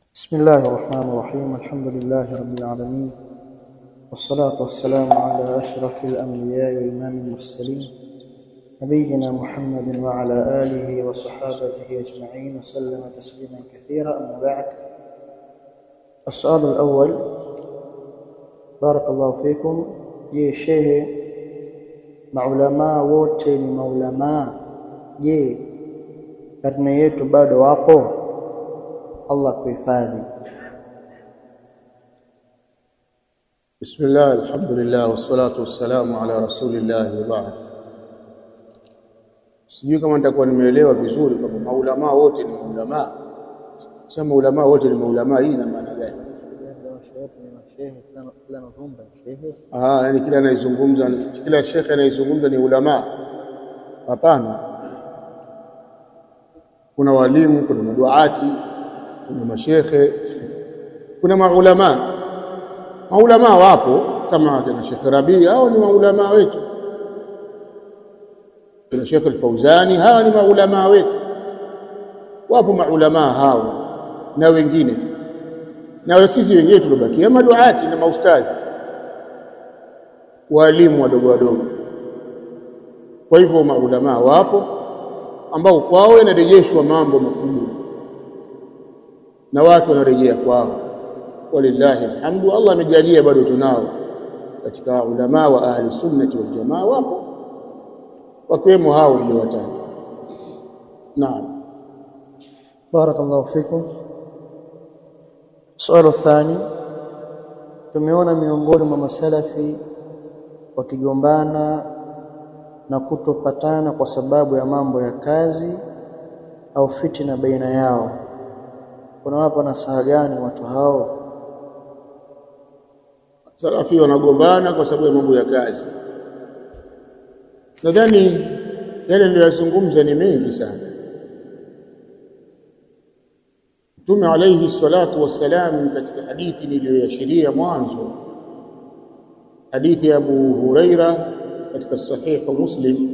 بسم الله الرحمن الرحيم. الحمد لله رب العالمين، والصلاة والسلام على أشرف الأنبياء وإمام المرسلين نبينا محمد وعلى آله وصحابته أجمعين وسلم تسليما كثيرا. أما بعد، السؤال الأول: بارك الله فيكم. Je, shehe, maulama wote ni maulama? Je, karne yetu bado wapo? Allah kuhifadhi. Bismillah, alhamdulillah, wassalatu wassalamu ala rasulillah wa ba'd. Sijui kama nitakuwa nimeelewa vizuri kwamba maulama wote ni maulama. Sasa maulama wote ni maulama, hii ina maana gani? Yani kila anayezungumza, kila shekhe anayezungumza ni ulama? Hapana. Kuna walimu, kuna maduati, kuna mashekhe, kuna maulama. Maulama wapo kama kina Sheikh Rabi, hao ni maulama wetu. Kuna Sheikh Al-Fauzani, hawa ni maulama wetu. Wapo maulama hao na wengine, na sisi wengine tulobakia maduati na maustadhi, walimu wadogo wadogo. Kwa hivyo maulama wapo ambao kwao yanarejeshwa mambo makubwa na watu wanarejea kwao. Walillahi alhamdu, Allah amejalia bado tunao katika ulama wa ahli sunnati wal jamaa, wapo wakiwemo hao niliowataja. Naam, barakallahu fikum. Swali thani: tumeona miongoni mwa masalafi wakigombana na kutopatana kwa sababu ya mambo ya kazi au fitina baina yao. Kuna wapo nasaha gani watu hao? Salafi wanagombana kwa sababu ya mambo ya kazi. Nadhani yale ndio yazungumza ni mengi sana. Mtume alayhi salatu wassalam katika hadithi niliyoashiria mwanzo, hadithi ya Abu Huraira katika sahih Muslim,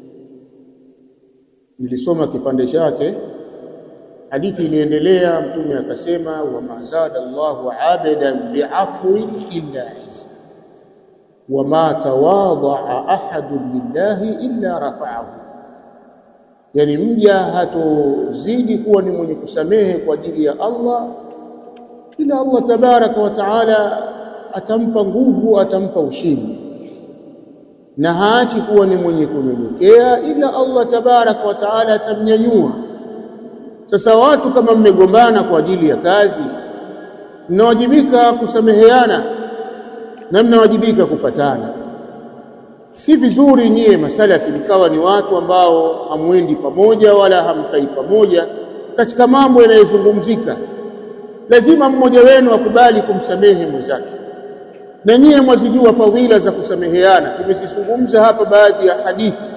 nilisoma kipande chake. Hadithi iliendelea, mtume akasema: wa ma zada Allahu 'abdan bi'afwin illa 'izza wa ma tawadha'a ahadun lillahi illa rafa'ahu. Yani mja hatozidi kuwa ni mwenye kusamehe kwa ajili ya Allah ila Allah tabaraka wa taala atampa nguvu, atampa ushindi, na haachi kuwa ni mwenye kunyenyekea ila Allah tabaraka wa taala atamnyanyua. Sasa watu kama mmegombana kwa ajili ya kazi, mnawajibika kusameheana na mnawajibika kupatana. Si vizuri nyie masalafi mkawa ni watu ambao hamwendi pamoja wala hamkai pamoja katika mambo yanayozungumzika. Lazima mmoja wenu akubali kumsamehe mwenzake, na nyie mwazijua fadhila za kusameheana. Tumezizungumza hapa baadhi ya hadithi.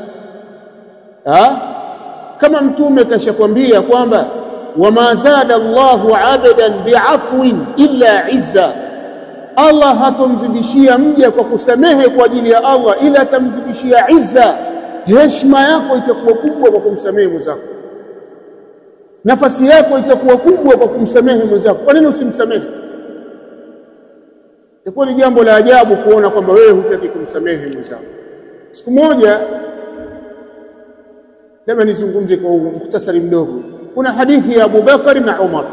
Kama mtume kashakwambia kwamba wama zada Allahu 'abdan bi'afwin illa 'izza, Allah hatomzidishia mja kwa kusamehe kwa ajili ya Allah ila atamzidishia izza. Heshima yako itakuwa kubwa kwa kumsamehe mwenzako, nafasi yako itakuwa kubwa kwa kumsamehe mwenzako. Kwa nini usimsamehe? Itakuwa ni jambo la ajabu kuona kwamba wewe hutaki kumsamehe mwenzako. Siku moja, labda nizungumze kwa mukhtasari mdogo. Kuna hadithi ya Abu Bakari na Umar.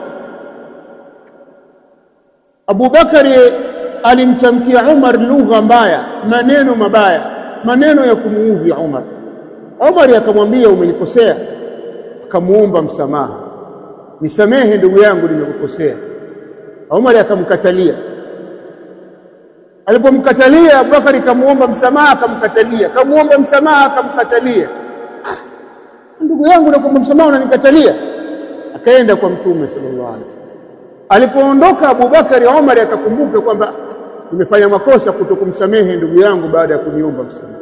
Abu Bakari alimtamkia Umar lugha mbaya, maneno mabaya, maneno ya kumuudhi Umar. Umar akamwambia, umenikosea. Akamuomba msamaha, nisamehe ndugu yangu, nimekukosea. Umar akamkatalia. Alipomkatalia, Abu Bakari kamuomba msamaha, akamkatalia. Kamuomba msamaha, akamkatalia. Ndugu yangu, nakuomba msamaha unanikatalia. Akaenda kwa Mtume sallallahu alaihi wasallam. Alipoondoka Abu Bakari, Umar akakumbuka kwamba nimefanya makosa kutokumsamehe ndugu yangu baada ya kuniomba msamaha.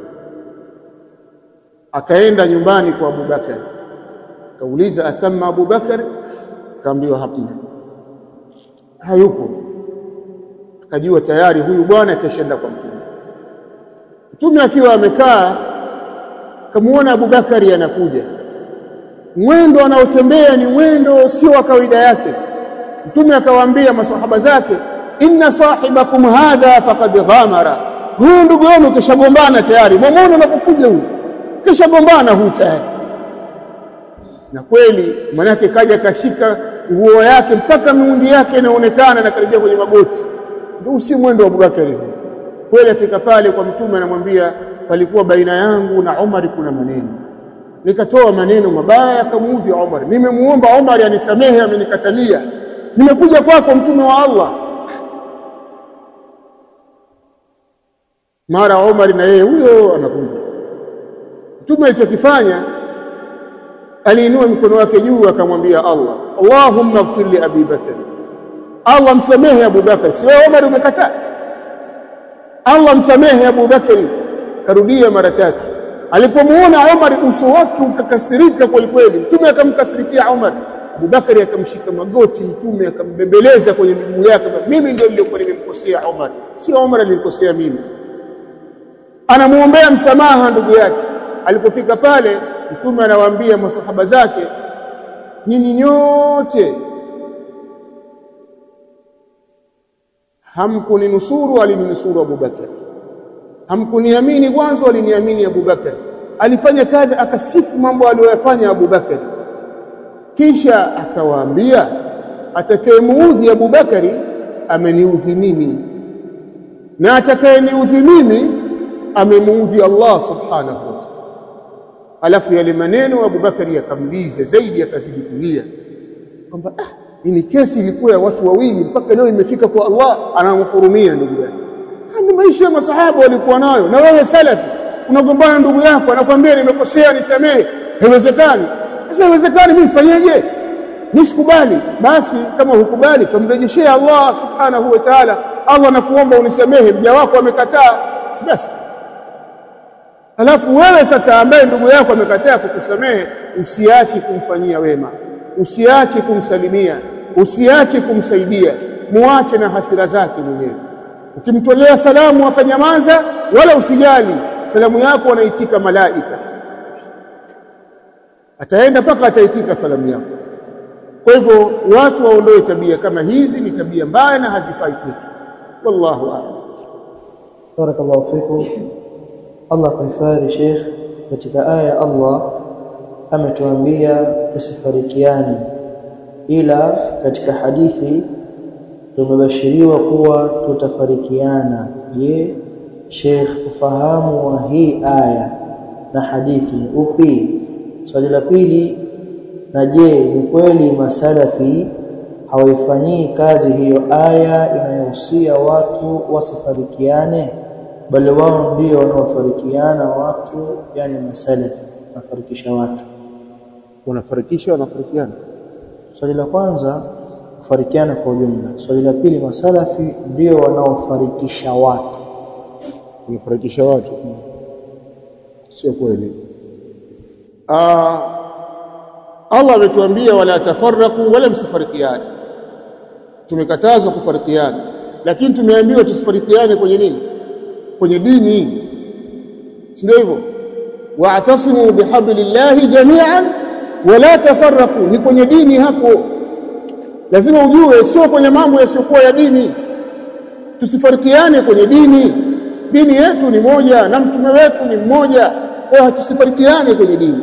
Akaenda nyumbani kwa Abu Bakari, kauliza athamma Abu Bakari? Kaambiwa hapana, hayupo. Akajua tayari huyu bwana keshaenda kwa Mtume. Mtume akiwa amekaa, kamuona Abu Bakari anakuja. Mwendo anaotembea ni mwendo sio wa kawaida yake. Mtume akawaambia maswahaba zake, inna sahibakum hadha faqad ghamara, huyu ndugu yenu kishagombana tayari, muone unapokuja huyu kishagombana huyu tayari. Na kweli manake kaja kashika nguo yake mpaka miundi yake inaonekana na karibia kwenye magoti. Ndio si mwendo wa Abubakari. Kweli afika pale kwa Mtume anamwambia, palikuwa baina yangu na Umar kuna maneno, nikatoa maneno mabaya akamuudhi Umar, nimemuomba Umar anisamehe, amenikatalia, nimekuja kwako Mtume wa Allah. Mara Umar na yeye huyo anakuja. Mtume alichokifanya, aliinua mikono wake juu akamwambia Allah, Allahumma ighfir li Abi Bakr, Allah msamehe Abu Bakr. Sio Umar umekataa, Allah msamehe Abu Bakr. Karudia mara 3. Alipomuona Umar uso wake ukakasirika kweli kweli, Mtume akamkasirikia Umar. Abu Bakr akamshika magoti, Mtume akambembeleza kwenye miguu yake, mimi ndio nilikuwa nimemkosea Umar, sio Umar alinikosea mimi. Anamuombea msamaha ndugu yake. Alipofika pale, Mtume anawaambia masahaba zake, nyinyi nyote hamkuninusuru, alininusuru Abu Bakr. Hamkuniamini kwanza, aliniamini Abu Bakr. Alifanya kazi, akasifu mambo aliyofanya Abu Bakr. Kisha akawaambia, atakayemuudhi Abu Bakari ameniudhi mimi, na atakayeniudhi mimi amemuudhi Allah subhanahu wa ta'ala. Alafu yale maneno Abu Bakari yakamliza zaidi, akazidi kulia kwamba ni kesi ilikuwa ya watu wawili mpaka leo imefika kwa Allah, anamhurumia ndugu yake. Ni maisha ya masahaba walikuwa nayo. Na wewe salafi unagombana ndugu yako, anakuambia nimekosea nisamehe, haiwezekani. Sasa haiwezekani, mimi nifanyeje? Nisikubali. Basi kama hukubali, tumrejeshea Allah subhanahu wa ta'ala, Allah nakuomba unisamehe, mja wako amekataa, si basi. Alafu wewe sasa ambaye ndugu yako amekataa kukusamehe, usiache kumfanyia wema, usiache kumsalimia, usiache kumsaidia, muache na hasira zake mwenyewe. Ukimtolea salamu akanyamaza, wala usijali, salamu yako wanaitika malaika, ataenda mpaka ataitika salamu yako. Kwa hivyo watu waondoe tabia kama hizi, ni tabia mbaya na hazifai kwetu. Wallahu a'lam. Barakallahu fikum. Allah kuhifadhi Sheikh. Katika aya Allah ametuambia tusifarikiane, ila katika hadithi tumebashiriwa kuwa tutafarikiana. Je, Sheikh, ufahamu wa hii aya na hadithi ni upi? Swali la pili, na je, ni kweli masalafi hawaifanyii kazi hiyo aya inayohusia watu wasifarikiane, bali wao ndio wanaofarikiana watu? Yani masalafi wanafarikisha watu. Wanafarikisha, wanafarikiana. Swali la kwanza, kufarikiana kwa ujumla. Swali la pili, masalafi ndio wanaofarikisha watu. Wanafarikisha watu, sio kweli. Allah ametuambia wala tafarraqu, wala msifarikiane. Tumekatazwa kufarikiana, lakini tumeambiwa tusifarikiane kwenye nini? Kwenye dini, ndio hivyo. Wa'tasimu bihablillahi jami'an wala tafarraqu, ni kwenye dini hapo. Lazima ujue, sio kwenye mambo yasiyokuwa ya dini. Tusifarikiane kwenye dini. Dini yetu ni moja na mtume wetu ni mmoja, kwa tusifarikiane kwenye dini.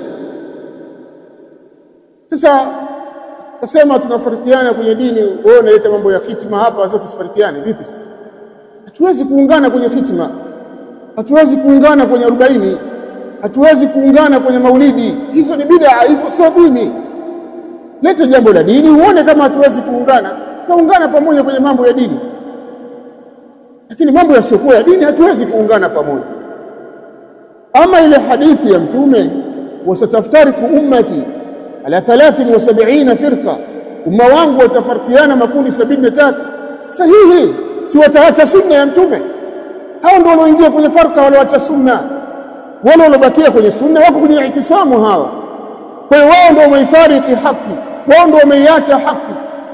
Sasa kusema tunafarikiana kwenye dini, wewe unaleta mambo ya hitima hapa, sio tusifarikiane vipi? Hatuwezi kuungana kwenye hitima, hatuwezi kuungana kwenye 40, hatuwezi kuungana kwenye maulidi. Hizo ni bid'a, hizo sio dini. Leta jambo la dini uone kama hatuwezi kuungana, tutaungana pamoja kwenye mambo ya dini. Lakini mambo yasiyokuwa ya dini hatuwezi kuungana pamoja. Ama ile hadithi ya mtume, wasataftariku ummati ala 73 firqa, umma wangu watafarikiana makundi 73. Sahihi, si wataacha sunna ya mtume? Hao ndio wanaoingia kwenye farqa, wale waacha sunna. Wale waliobakia kwenye sunna wako kwenye itisamu hawa. Kwa hiyo wao ndio wameifariki haki, wao ndio wameiacha haki,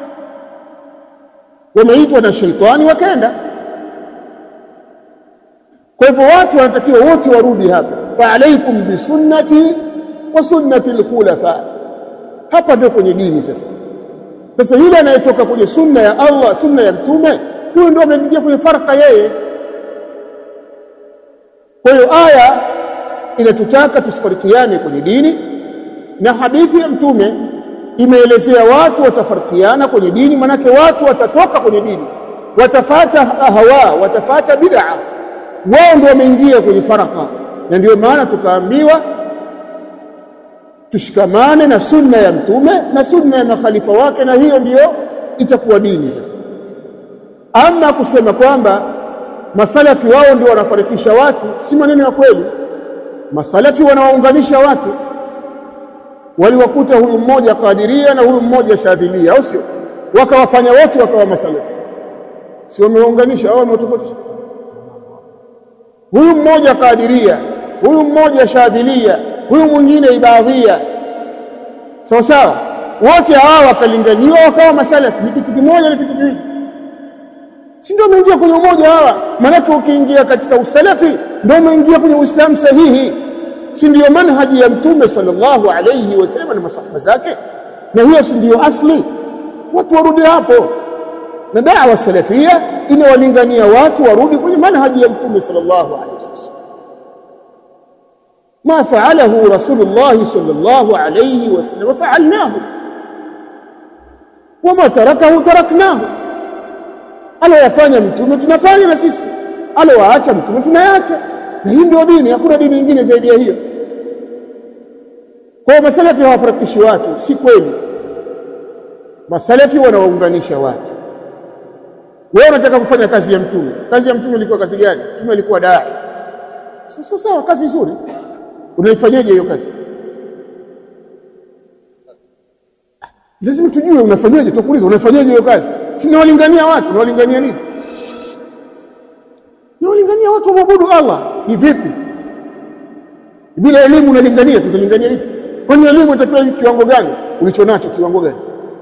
wameitwa na shaitani wakaenda. Kwa hivyo watu wanatakiwa wote warudi hapa, fa alaikum bi sunnati wa sunnati al-khulafa. Hapa ndio kwenye dini sasa. Sasa yule anayetoka kwenye sunna ya Allah, sunna ya mtume, huyo ndio ameingia kwenye farqa yeye. Kwa hiyo aya inatutaka tusifarikiane kwenye dini, na hadithi ya mtume imeelezea watu watafarikiana kwenye dini, manake watu watatoka kwenye dini, watafata hawa, watafata bid'a, wao ndio wameingia kwenye farqa. Na ndio maana tukaambiwa tushikamane na sunna ya mtume na sunna ya makhalifa wake, na hiyo ndio itakuwa dini. Sasa ama kusema kwamba masalafi wao ndio wanafarikisha watu, si maneno ya kweli. Masalafi wanawaunganisha watu. Waliwakuta huyu mmoja Qadiria na huyu mmoja Shadhilia, au sio? Wakawafanya wote wakawa masalafi, si wameunganisha au wametofautisha? Huyu mmoja Qadiria, huyu mmoja Shadhilia, huyu mwingine Ibadhia, sawa sawa, wote hawa wakalinganiwa wakawa masalafi. Ni kitu kimoja, ni kitu kiwili, si ndio? Umeingia kwenye umoja hawa. Maana ukiingia katika usalafi ndio umeingia kwenye Uislamu sahihi, si ndio? Manhaji ya mtume sallallahu alayhi wasallam na masahaba zake, na hiyo si ndio asli? Watu warudi hapo, na da'wa salafia inawalingania watu warudi kwenye manhaji ya mtume sallallahu alayhi wasallam. ما فعله رسول الله صلى الله عليه وسلم فعلناه وما تركه تركناه. aliyofanya mtume tunafanya na sisi, aliyowaacha mtume tunayaacha, na hii ndio dini. Hakuna dini nyingine zaidi ya hiyo. Kwa masalafi hawafarikishi watu, si kweli. Masalafi wanawaunganisha watu. Wewe unataka kufanya kazi ya mtume, kazi ya mtume ilikuwa kazi gani? Mtume alikuwa dai. Sasa sawa, kazi nzuri, unaifanyaje hiyo kazi? Lazima tujue unafanyaje. Tukuuliza unafanyaje hiyo kazi? Si unawalingania watu, unawalingania nini? Unawalingania watu waabudu Allah. Ni vipi? Bila elimu unalingania, tutalingania vipi? Kwani elimu itakuwa kiwango gani? Ulichonacho kiwango gani?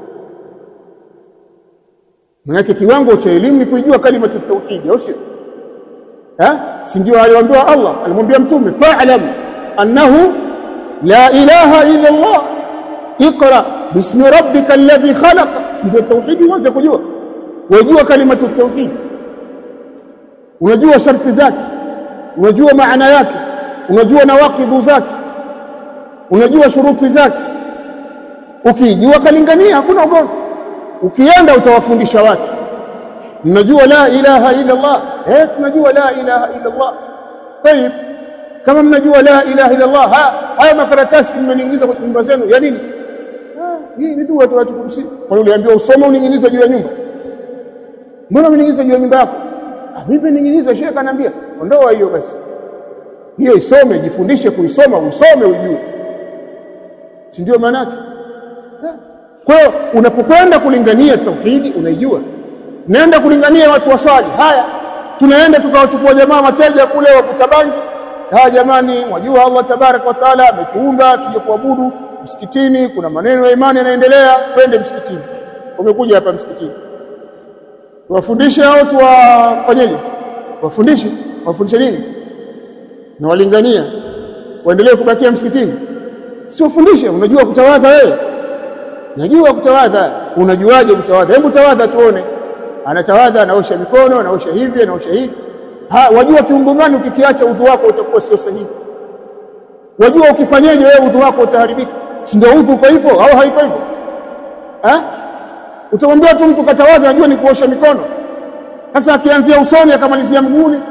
Maana kiwango cha elimu ni kujua kalima ya tauhid, au sio? Si ndio aliwaambia Allah, alimwambia mtume fa'lam annahu la ilaha illa Allah, iqra bismi rabbika alladhi khalaq. Ndio tauhid, uanze kujua. Wajua kalima ya tauhid, unajua sharti zake, unajua maana yake, unajua nawaqidhu zake, unajua shuruti zake. Ukijua kalingania, hakuna ugomvi. Ukienda utawafundisha watu, mnajua la ilaha illa Allah. Tunajua la ilaha illa Allah. Tayeb, kama mnajua la ilaha illa Allah, haya makaratasi mmeniingiza kwa nyumba zenu ya nini? Hii ni dua tu watu kuruhusi. Kwa nini uliambiwa usome uningize juu ya nyumba? Mbona uningize juu ya nyumba yako? Mimi ningize, Sheikh ananiambia ondoa hiyo basi. Hiyo isome, jifundishe kuisoma, usome ujue. Si ndio maana yake? Kwa hiyo unapokwenda kulingania tauhidi unaijua. Naenda kulingania watu waswali. Haya, tunaenda tukawachukua jamaa mateja kule wavuta bangi. Jamani, wajua Allah tabarak wa taala ametuumba tuje kuabudu msikitini, kuna maneno ya imani yanaendelea, twende msikitini. Umekuja hapa msikitini, wafundishe hao tu wafanyeje? Wafundishe nini? Na walingania waendelee kubakia msikitini? Si wafundishe. Unajua kutawadha wewe? Najua kutawadha. Unajuaje kutawadha? Hebu tawadha tuone. Anatawadha, anaosha mikono, anaosha hivi, anaosha hivi. Wajua kiungo gani ukikiacha udhu wako utakuwa sio sahihi? Wajua ukifanyaje wewe udhu wako utaharibika? Si ndio udhu kwa hivyo au haiko hivyo? Utamwambia tu mtu katawadha, anajua ni kuosha mikono. Sasa akianzia usoni akamalizia mguuni,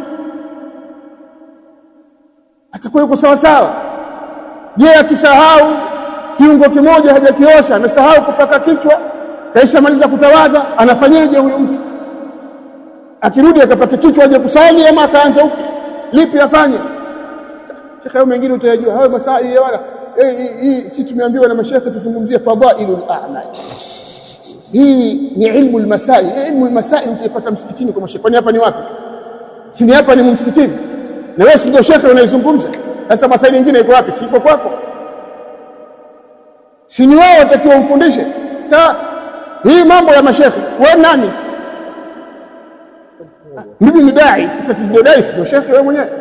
atakuwa yuko sawa sawa. Je, akisahau kiungo kimoja hajakiosha, amesahau kupaka kichwa, kaisha maliza kutawadha, anafanyaje huyo mtu? Akirudi akapaka kichwa aje kusali ama akaanza upya? Lipi afanye? Sheikh, hayo mengine utayajua, hayo masaili wala hii si tumeambiwa na mashekhe tuzungumzie fadailul a'mal. Hii ni ilmu al-masail. Ilmu al-masail utapata msikitini kwa mashekhe. Kwani hapa ni wapi? Si ni hapa, ni msikitini. Na wewe si ndio shekhe unaizungumza? Sasa masaili mengine iko wapi? Si iko kwako? Si ni wao watakiwa umfundishe? Sasa hii mambo ya mashekhe, wewe nani? Mimi ni dai. Sasa sio dai, sio shekhe wewe mwenyewe.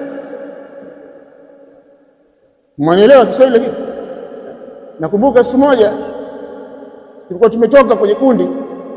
Mwanielewa Kiswahili hiki? Nakumbuka siku moja tulikuwa tumetoka kwenye kundi,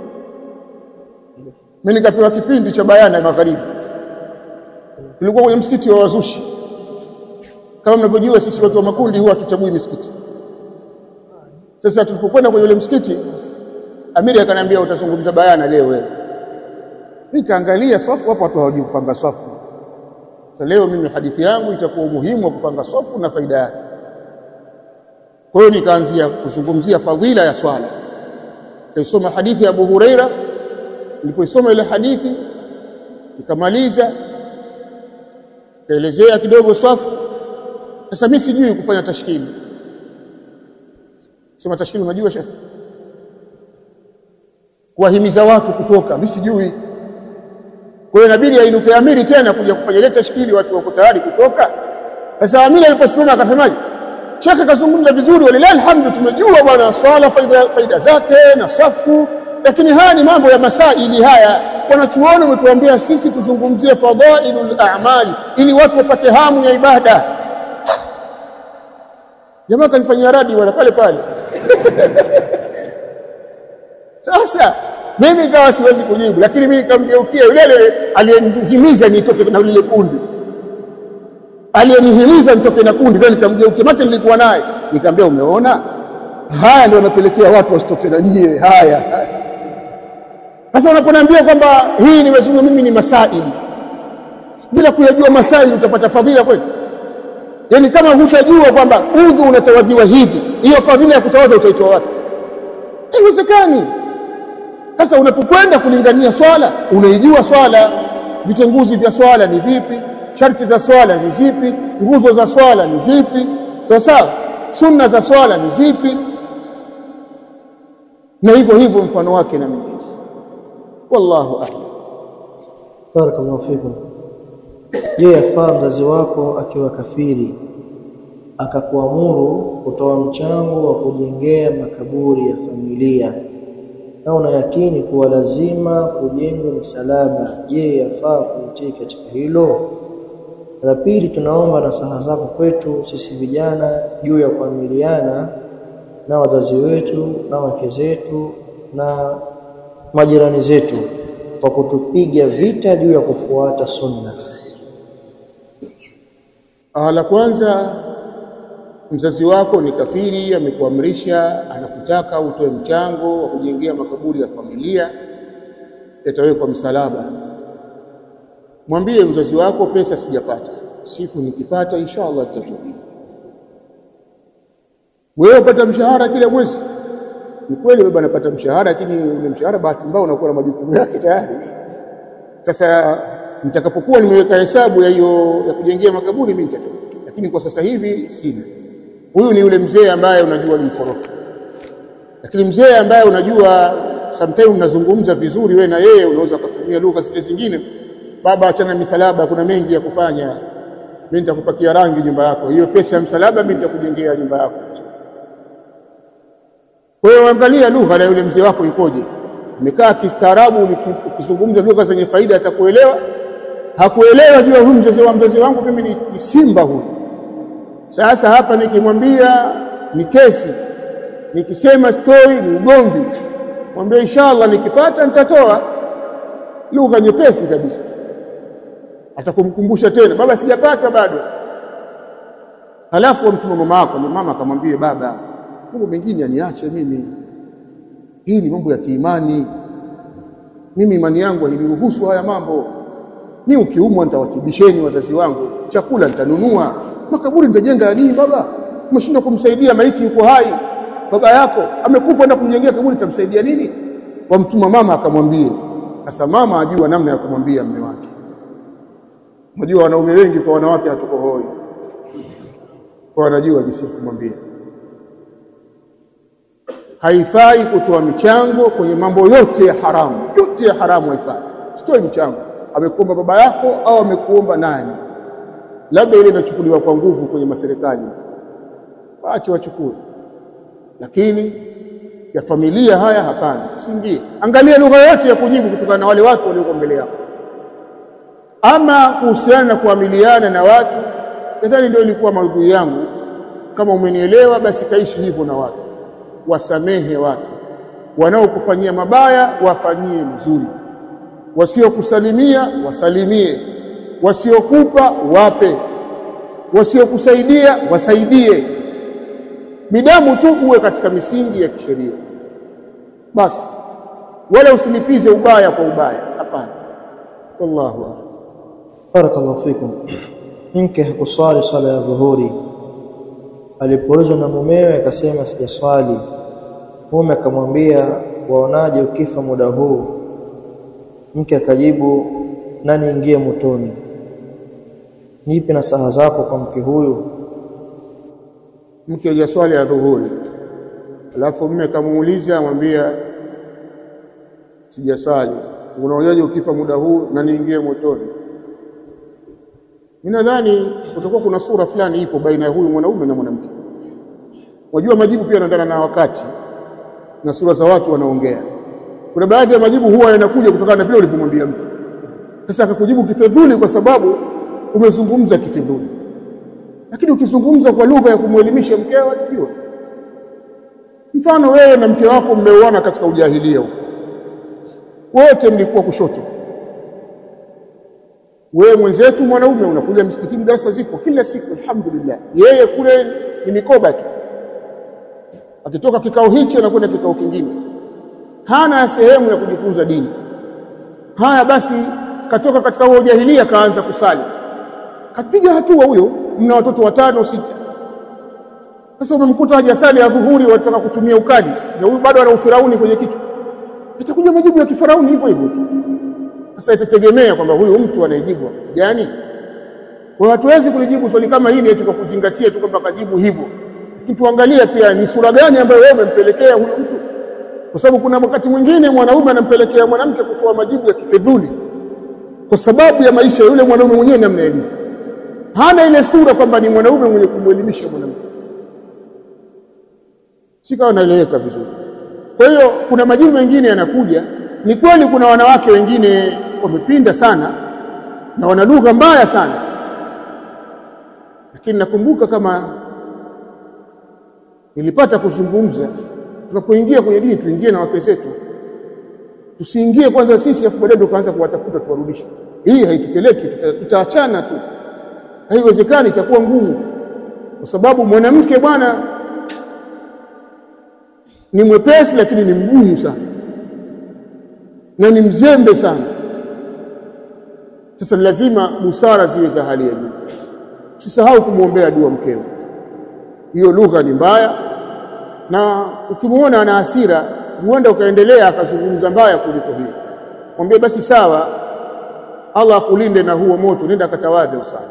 mimi nikapewa kipindi cha bayana ya magharibi. Tulikuwa kwenye msikiti wa wazushi. Kama mnavyojua sisi watu wa makundi huwa tuchagui misikiti. Sasa tulipokwenda kwenye ule msikiti, amiri akaniambia utazungumza bayana leo wewe. Nikaangalia safu hapo, watu hawajui kupanga safu. Sasa leo mimi hadithi yangu itakuwa umuhimu wa kupanga safu na faida yake. Kwa hiyo nikaanzia kuzungumzia fadhila ya swala. Nilisoma hadithi ya Abu Huraira. Nilipoisoma ile hadithi nikamaliza, kaelezea kidogo safu. Sasa mimi sijui kufanya tashkili. Sema tashkili unajua Sheikh? Kuwahimiza watu kutoka, mimi sijui. Kwa hiyo inabidi ainuke amiri tena kuja kufanya ile tashkili, watu wako tayari kutoka. Sasa amiri aliposimama akasemaje? Sheikh kazungumza vizuri, walilahi alhamdu, tumejua bwana swala faida zake na safu, lakini haya ni mambo ya masaili haya. Wanachuoni wametuambia sisi tuzungumzie fadhailul a'mali ili watu wapate hamu ya ibada. Jamaa kanifanyia radi wala pale pale. Sasa mimi kawa siwezi kujibu, lakini mimi nikamgeukia yule aliyenihimiza nitoke na lile kundi. Aliyenihimiza nitoke na kundi, ndio nikamgeukia, maana nilikuwa naye. Nikamwambia umeona? Haya ndio yanapelekea watu wasitoke na nyie haya. Sasa unaponiambia kwamba hii nimezungumza mimi ni masaili, bila kuyajua masaili utapata fadhila kweli? Yaani kama hutajua kwamba udhu unatawadhiwa hivi, hiyo fadhila ya kutawadha utaitoa wapi? Haiwezekani. Sasa unapokwenda kulingania swala, unaijua swala, vitenguzi vya swala ni vipi, sharti za swala ni zipi, nguzo za swala ni zipi, sawa, sunna za swala ni zipi, na hivyo hivyo mfano wake na mingine. Wallahu a'lam. Barakallahu fikum. Je, yafaa mzazi wako akiwa kafiri akakuamuru kutoa mchango wa kujengea makaburi ya familia na una yakini kuwa lazima kujengwa msalaba, je, yafaa kutii katika hilo? La pili, tunaomba nasaha zako kwetu sisi vijana juu ya kuamiliana na wazazi wetu na wake zetu na majirani zetu kwa kutupiga vita juu ya kufuata sunna. La kwanza, mzazi wako ni kafiri, amekuamrisha, anakutaka utoe mchango wa kujengea makaburi ya familia, yatawekwa msalaba. Mwambie mzazi wako, pesa sijapata, siku nikipata inshallah tutatoa. Wewe upata mshahara kila mwezi. Ni kweli wewe unapata mshahara, lakini ule mshahara bahati mbaya unakuwa na majukumu yake tayari. Sasa nitakapokuwa nimeweka hesabu ya hiyo ya kujengea makaburi mimi nitatoa, lakini kwa sasa hivi sina. Huyu ni yule mzee ambaye unajua ni mkorofi. Lakini mzee ambaye unajua sometimes unazungumza vizuri wewe na yeye, unaweza kutumia lugha zile zingine, baba achana misalaba, kuna mengi ya kufanya, mimi nitakupakia rangi nyumba yako, hiyo pesa ya msalaba mimi nitakujengea nyumba yako. Kwa hiyo angalia lugha ya yule mzee wako ikoje. Umekaa kistaarabu, ukizungumza lugha zenye faida atakuelewa. Hakuelewa jua huyu mzee wangu mimi ni simba huyu. Sasa hapa nikimwambia ni kesi, nikisema story ni ugomvi. Mwambie inshallah nikipata nitatoa, lugha nyepesi kabisa. Atakumkumbusha tena, baba sijapata bado. Halafu mtuma mama yako, mama akamwambie baba, mambo mengine aniache mimi, hii ni mambo ya kiimani, mimi imani yangu hainiruhusu haya mambo. Mimi ukiumwa nitawatibisheni wazazi wangu, chakula nitanunua, makaburi nitajenga nini baba? Umeshindwa kumsaidia maiti yuko hai, baba yako amekufa na kumjengea kaburi, nitamsaidia nini? Wamtuma mama akamwambie. Sasa mama ajua namna ya kumwambia mume wake. Unajua wanaume wengi kwa wanawake hatuko hoi, kwa wanajua jinsi ya kumwambia. Haifai kutoa michango kwenye mambo yote ya haramu. Yote ya haramu haifai. Sitoi mchango. Amekuomba baba yako au amekuomba nani? Labda ile inachukuliwa kwa nguvu kwenye maserikali, waache wachukue. Lakini ya familia haya hapana, usiingie. Angalia lugha yote ya kujibu kutokana na wale watu walioko mbele yako. Ama kuhusiana na kuamiliana na watu, nadhani ndio ilikuwa maudhui yangu. Kama umenielewa basi kaishi hivyo na watu. Wasamehe watu. wanaokufanyia mabaya wafanyie mzuri, wasiokusalimia wasalimie, wasiokupa wape, wasiokusaidia wasaidie, midamu tu uwe katika misingi ya kisheria basi, wala usilipize ubaya kwa ubaya, hapana. Wallahu a'lam. Barakallahu fikum. Mke hakuswali swala ya dhuhuri, alipoulizwa na mumewe akasema sijaswali. Mume akamwambia waonaje ukifa muda huu? Mke akajibu nani ingie motoni. Nipi nasaha zako kwa mke huyu? Mke hajaswali ya dhuhuri, alafu mume akamuuliza, amwambia sijaswali, unaonaje ukifa muda huu na niingie motoni? Mimi nadhani kutakuwa kuna sura fulani ipo baina ya huyu mwanaume na mwanamke. Wajua majibu pia yanaendana na wakati na sura za watu wanaongea. Kuna baadhi ya majibu huwa yanakuja kutokana na vile ulivyomwambia mtu. Sasa akakujibu kifedhuli kwa sababu umezungumza kifedhuli. Lakini ukizungumza kwa lugha ya kumuelimisha mkeo atajua. Mfano wewe na mke wako mmeoana katika ujahilia huko. Wote mlikuwa kushoto. Wewe mwenzetu mwanaume unakuja msikitini, darasa zipo kila siku alhamdulillah. Yeye kule ni mikoba tu. Akitoka kikao hichi anakwenda kikao kingine. Hana sehemu ya kujifunza dini. Haya basi katoka katika huo ujahilia kaanza kusali. Kapiga hatua huyo, mna watoto 5 6. Sasa umemkuta hajasali ya dhuhuri, wanataka kutumia ukadi. Na huyu bado ana ufirauni kwenye kitu. Itakuja majibu ya kifarauni hivyo hivyo tu. Sasa itategemea kwamba huyu mtu anajibu wakati gani. Kwa hiyo hatuwezi kulijibu swali kama hili eti kwa kuzingatia tu kwamba kajibu hivyo. Lakini tuangalie pia ni sura gani ambayo wewe umempelekea huyu mtu. Kwa sababu kuna wakati mwingine mwanaume anampelekea mwanamke kutoa majibu ya kifedhuli kwa sababu ya maisha yule mwanaume mwenyewe namna yalivyo. Hana ile sura kwamba ni mwanaume mwenye kumuelimisha mwanamke. Sikawa naeleweka vizuri. Kwa hiyo kuna majibu mengine yanakuja. Ni kweli kuna wanawake wengine wamepinda sana na wana lugha mbaya sana. Lakini nakumbuka kama nilipata kuzungumza, tunapoingia kwenye dini tuingie na wake zetu. Tusiingie kwanza sisi afu baadaye tukaanza kuwatafuta tuwarudishe. Hii haitupeleki, tutaachana tu. Haiwezekani, itakuwa ngumu. Kwa sababu mwanamke bwana ni mwepesi lakini ni mgumu sana. Na ni mzembe sana. Sasa lazima busara ziwe za hali ya juu. Usisahau kumuombea dua mkeo. Hiyo lugha ni mbaya, na ukimuona ana hasira huenda ukaendelea akazungumza mbaya kuliko hiyo. Mwambie basi sawa, Allah akulinde na huo moto, nenda katawadhe usali.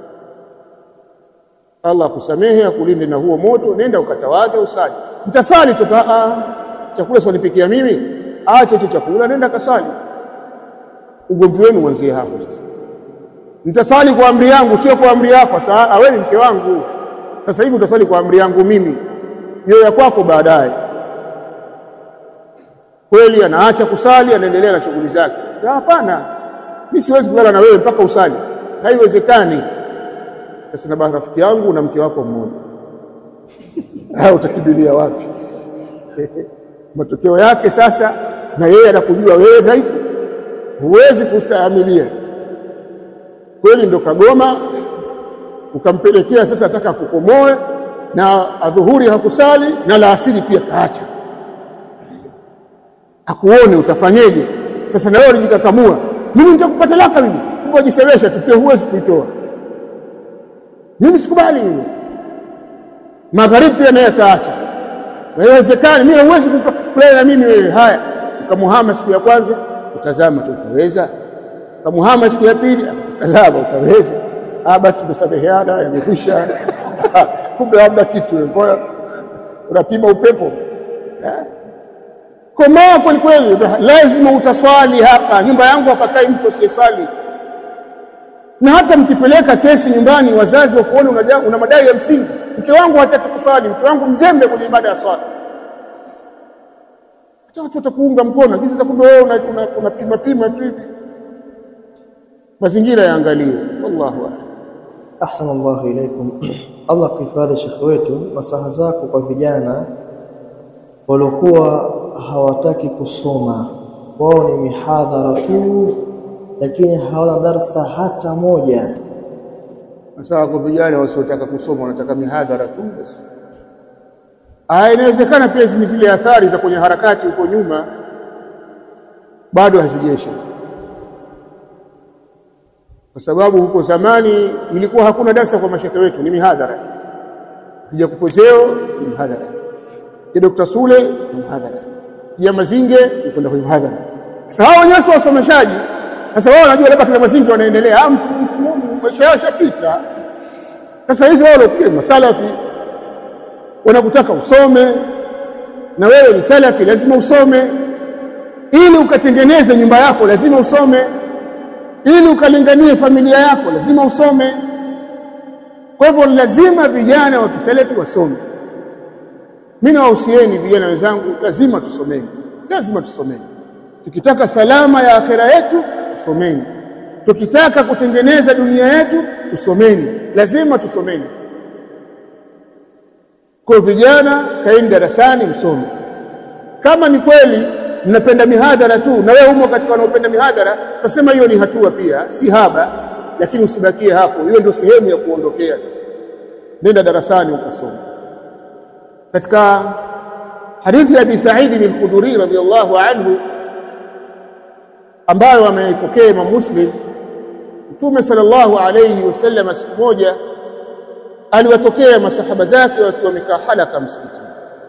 Allah akusamehe, akulinde na huo moto, nenda ukatawadhe usali. Mtasali tu chakula swalipikia mimi, acha hicho chakula nenda kasali. Ugomvi wenu uanzie hapo sasa. Nitasali kwa amri yangu sio kwa amri yako. Sasa wewe ni mke wangu. Sasa hivi utasali kwa amri yangu mimi. Hiyo ya kwako baadaye. Kweli anaacha kusali anaendelea na shughuli zake. Hapana. Mimi siwezi kulala na wewe mpaka usali. Haiwezekani. Sasa na rafiki yangu na mke wako mmoja. Utakimbilia wapi? Matokeo yake sasa na yeye anakujua wewe dhaifu. Huwezi kustahimilia. Kweli ndo kagoma ukampelekea sasa ataka kukomoe, na adhuhuri hakusali na la asili pia kaacha. Akuone utafanyeje? Sasa na wewe unajikakamua. Mimi nitakupa talaka mimi. Ungejisemesha tu pia huwezi kuitoa. Mimi sikubali mimi. Magharibi pia naye kaacha. Haiwezekani, mimi huwezi kulala na mimi wewe. Haya, ukamuhama siku ya kwanza, utazama tu utaweza. Ukamuhama siku ya pili, utazama utaweza. Basi tumesameheana, yamekwisha. Kumbe labda kitu wewe unapima upepo. Komaa kweli kweli, lazima utaswali hapa. Nyumba yangu hapakai mtu asiyesali. Na hata mkipeleka kesi nyumbani, wazazi wakuona una madai ya msingi, mke wangu hataki kuswali, mke wangu mzembe kwenye ibada ya swala, hata watu watakuunga mkono. Hizi za kumbe wewe unapima tu hivi. Mazingira yaangaliwe. Wallahu a'lam. Ahsanallahu ilaykum. Allah kuhifadhi shekhi wetu, nasaha zako kwa vijana waliokuwa hawataki kusoma, wao ni mihadhara tu, lakini hawana darasa hata moja. Sasa kwa vijana wasiotaka kusoma wanataka mihadhara tu basi. Inawezekana pia ni zile athari za kwenye harakati huko nyuma bado hazijesha, kwa sababu huko zamani ilikuwa hakuna darasa kwa mashehe wetu, ni mihadhara. Kija kupozeo ni mihadhara, ya Dr. Sule ni mihadhara, ya Mazinge ni kwenda kwenye mihadhara. Sasa hao wenyewe wasomeshaji, sasa wao wanajua labda kila Mazinge wanaendelea, maisha yao shapita. Sasa hivi wao pia masalafi wanakutaka usome, na wewe ni salafi lazima usome, ili ukatengeneze nyumba yako lazima usome, ili ukalinganie familia yako lazima usome. Kwa hivyo lazima vijana wa kisalafi wasome. Mimi nawahusieni vijana wenzangu, lazima tusomeni, lazima tusomeni. Tukitaka salama ya akhera yetu, tusomeni. Tukitaka kutengeneza dunia yetu, tusomeni, lazima tusomeni. Kwa vijana, kaeni darasani msome. Kama ni kweli mnapenda mihadhara tu, na wewe umo katika wanaopenda mihadhara, tuseme hiyo ni hatua pia, si haba, lakini usibakie hapo. Hiyo ndio sehemu ya kuondokea sasa. Nenda darasani ukasome. Katika hadithi ya Abi Sa'id al-Khudri radhiyallahu anhu ambayo ameipokea Imam Muslim, Mtume sallallahu alayhi wasallam siku moja aliwatokea masahaba zake wakiwa wamekaa halaka msikitini.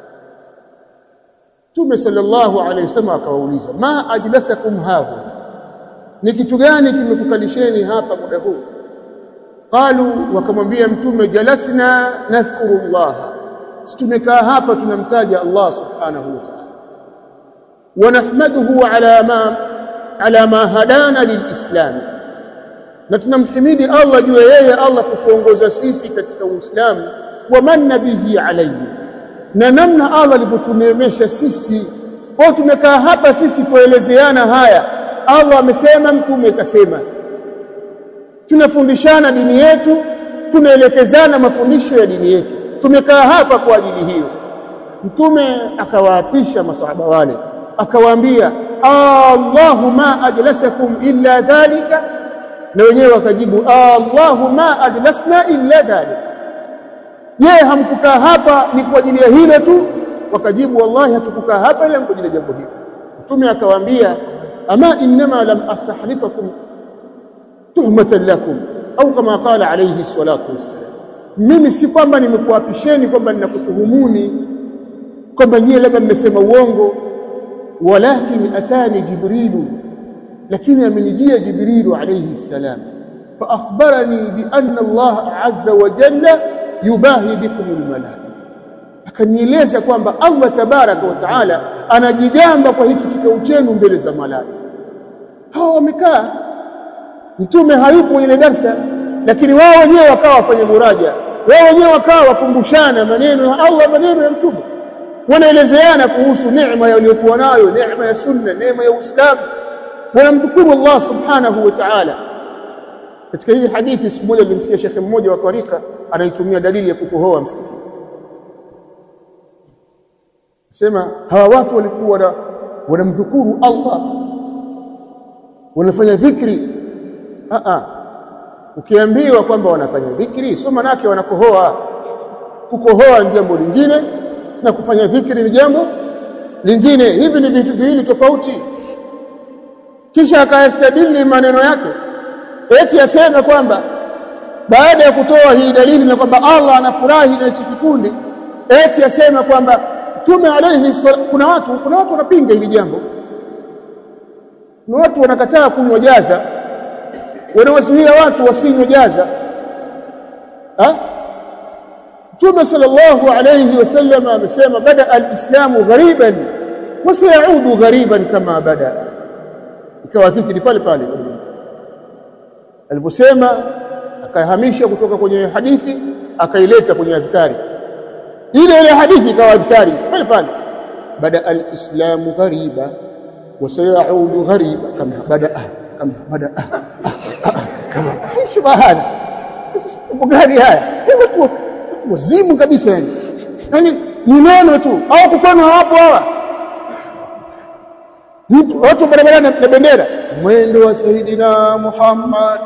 Mtume sallallahu alayhi wasallam akawauliza, ma ajlasakum hahu, ni kitu gani kimekukalisheni hapa muda huu? Qalu, wakamwambia Mtume, jalasna nadhkuru Allah, tumekaa hapa tunamtaja Allah subhanahu wa ta'ala, wa nahmaduhu ala ma hadana lilislam, na tunamhimidi Allah juu yeye Allah kutuongoza sisi katika Uislamu, wa manna bihi alayhi, na namna Allah alivyotuneemesha sisi. Kwa tumekaa hapa sisi tuelezeana haya, Allah amesema, Mtume kasema, tunafundishana dini yetu, tunaelekezana mafundisho ya dini yetu. Tumekaa hapa kwa ajili hiyo. Mtume akawaapisha masahaba wale, akawaambia, Allahumma ajlasakum illa dhalika, na wenyewe wakajibu, Allahumma ajlasna illa dhalika. Je, hamkukaa hapa ni kwa ajili ya hilo tu? Wakajibu, wallahi hatukukaa hapa ila kwa ajili ya jambo hilo. Mtume akawaambia, ama innama lam astahlifakum tuhmatan lakum, au kama qala alayhi salatu wassalam, mimi si kwamba nimekuapisheni kwamba ninakutuhumuni kwamba nyie labda mmesema uongo, walakin atani Jibrilu, lakini amenijia Jibrilu alayhi salam, fa akhbarani bi anna Allah azza wa jalla yubahi bikum almalaika, akanieleza kwamba Allah tabaraka wa taala anajigamba kwa hiki kikao chenu mbele za malaika. Hao wamekaa, Mtume hayupo ile darasa, lakini wao wenyewe wakawa wafanye muraja, wao wenyewe wakawa wakumbushana maneno ya Allah, maneno ya Mtume, wanaelezeana kuhusu neema waliokuwa nayo, neema ya sunna, neema ya Uislamu, wanamdhukuru Allah subhanahu wa ta'ala. Katika hii hadithi siku moja nilimsikia shekhe mmoja wa tarika anaitumia dalili ya kukohoa msikitini. Sema hawa watu walikuwa wanamdhukuru Allah, wanafanya dhikri. Ukiambiwa kwamba wanafanya dhikri, sio maana yake wanakohoa. Kukohoa ni jambo lingine na kufanya dhikri ni jambo lingine. Hivi ni vitu viwili tofauti. Kisha akayastadili maneno yake, eti asema kwamba baada ya kutoa hii dalili na kwamba Allah anafurahi na hichi kikundi, eti asema kwamba Mtume alayhi kuna watu wanapinga hili jambo. Kuna watu wanakataa kunywa jaza, wanawazuia watu wasinywe jaza. Mtume sallallahu alayhi wasallam amesema, bada alislamu ghariban wa sayaudu ghariban kama bada. Ikawa dhikri pale pale aliposema, akahamisha kutoka kwenye hadithi akaileta kwenye adhkari. Ile hadithi ikawa adhkari pale pale, bada alislamu ghariba wa sayaudu ghariba kama bada kama shubahana. Mbogani haya watu wazimu kabisa, yani ni neno tu, au kukono hapo hawa Mtu watu barabarani na bendera, mwendo wa Saidina Muhammad.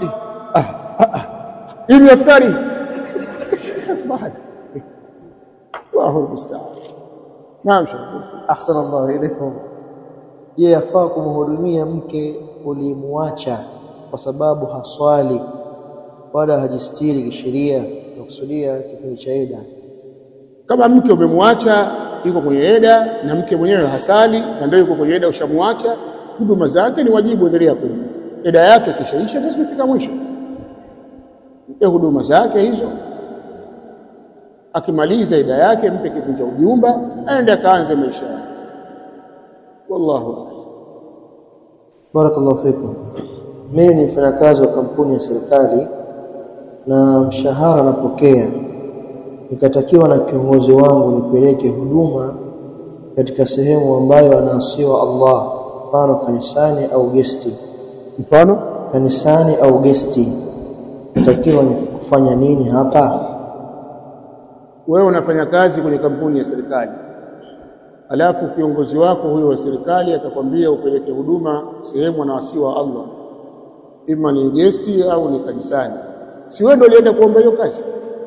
Ili aftari. Asbahat. Allahu musta'an. Naam shukran. Ahsana Allah ilaykum. Je, yafaa kumhudumia mke ulimuacha kwa sababu haswali wala hajistiri kisheria, na kusudia kipindi cha eda? Kama mke umemwacha yuko kwenye eda na mke mwenyewe hasali na ndio yuko kwenye eda, ushamwacha, huduma zake ni wajibu endelea kumpa. Eda yake kishaisha, tasifika mwisho. Huduma zake hizo, akimaliza eda yake mpe kipindi cha ujumba, aende akaanze maisha yake. Wallahu a'lam. Barakallahu fikum. Mimi ni mfanyakazi wa kampuni ya serikali na mshahara napokea, nikatakiwa na kiongozi wangu nipeleke huduma katika sehemu ambayo anaasiwa Allah, mfano kanisani au gesti. Mfano kanisani au gesti, natakiwa kufanya nini hapa? Wewe unafanya kazi kwenye kampuni ya serikali, alafu kiongozi wako huyo wa serikali akakwambia upeleke huduma sehemu anaasiwa Allah, ima ni gesti au ni kanisani. Si wewe ndio ulienda kuomba hiyo kazi?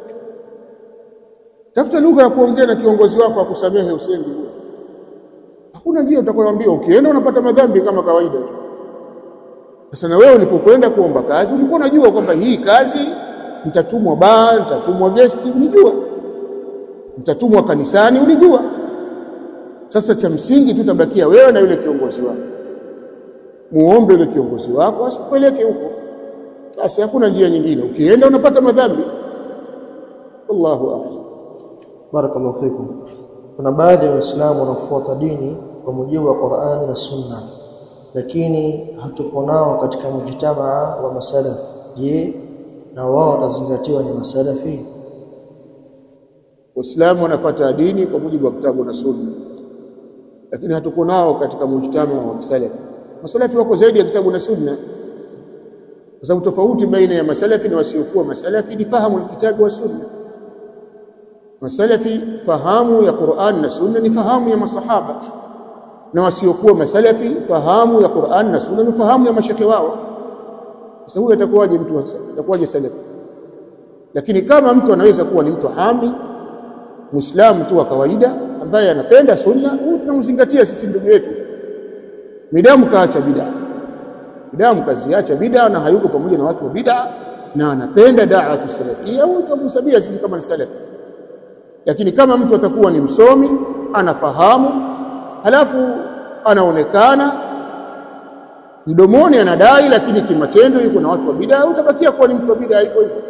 Tafuta lugha ya kuongea na kiongozi wako akusamehe usendi. Hakuna njia utakwambia, ukienda unapata madhambi kama kawaida. Sasa na wewe ulipokwenda kuomba kazi ulikuwa unajua kwamba hii kazi nitatumwa baa, nitatumwa gesti, unijua. Nitatumwa kanisani, unijua. Sasa cha msingi tutabakia wewe na yule kiongozi wako. Muombe yule kiongozi wako asikupeleke huko. Basi hakuna njia nyingine. Ukienda unapata madhambi. Wallahu a'lam. Barakallahu fikum. Kuna baadhi ya Waislamu wanafuata dini kwa mujibu wa Qur'ani na Sunna, lakini hatupo nao katika mujtamaa wa masalaf. Je, na wao watazingatiwa ni masalafi? Waislamu wanafuata dini kwa mujibu wa kitabu na Sunna, lakini hatuko nao katika mujtamaa wa masalaf. Masalafi wako zaidi ya kitabu na Sunna. Kwa sababu tofauti baina ya masalafi na wasiokuwa masalafi ni fahamu kitabu wa Sunna. Masalafi fahamu ya Qur'an na Sunna ni fahamu ya masahaba, na wasiokuwa masalafi fahamu ya Qur'an na Sunna ni fahamu ya mashekhe wao. Sasa huyo atakuwaje mtu atakuwaje salafi? Lakini kama mtu anaweza kuwa ni mtu hami Muislamu tu wa kawaida ambaye anapenda Sunna, huyo tunamzingatia sisi ndugu yetu. Midamu kaacha bid'a, midamu kaziacha bid'a na hayuko pamoja na watu wa bid'a na anapenda da'watu salafia, huyo tunamsabia sisi kama ni salafi. Lakini kama mtu atakuwa ni msomi, anafahamu, halafu anaonekana mdomoni anadai lakini kimatendo yuko na watu wa bid'a, utabakia kuwa ni mtu wa bid'a hivyo hivyo.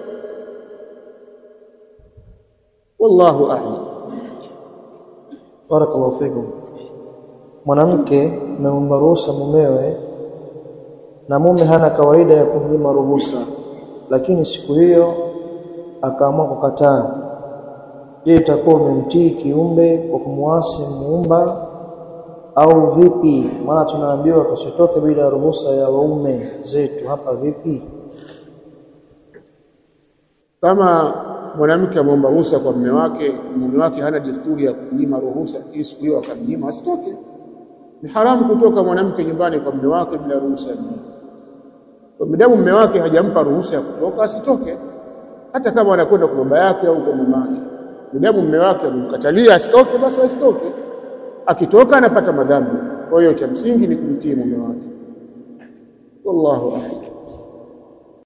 Wallahu a'lam. Barakallahu fikum. Mwanamke anaomba ruhusa mumewe na mume hana kawaida ya kumnyima ruhusa, lakini siku hiyo akaamua kukataa. Je, itakuwa umemtii kiumbe kwa kumwasi muumba au vipi? Maana tunaambiwa tusitoke bila ruhusa ya waume zetu, hapa vipi? Kama mwanamke ameomba ruhusa kwa mume wake hana desturi ya kumnyima ruhusa, siku hiyo akamnyima, asitoke. Ni haramu kutoka mwanamke nyumbani kwa mume wake bila ruhusa. Kwa mdamu mume wake hajampa ruhusa ya kutoka, asitoke. Hata kama anakwenda kwa baba yake au kwa mama yake, mdamu mume wake amemkatalia asitoke, basi asitoke. Akitoka anapata madhambi. Kwa hiyo cha msingi ni kumtii mume wake. Wallahu a'lam.